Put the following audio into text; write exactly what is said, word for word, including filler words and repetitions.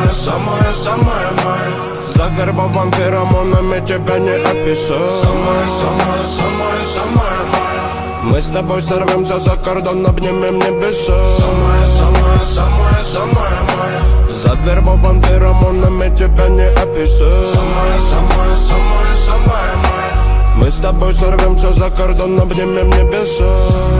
Самая, самая, самая моя. Завербован феромонами, тебя не описать. Самая, самая, самая, самая моя. Мы с тобой сорвемся за кордон, обнимем небеса. Самая, самая, самая, самая моя. Завербован феромонами, тебя не описать. Самая, самая, самая, самая моя. Мы с тобой сорвемся за кордон, обнимем небеса.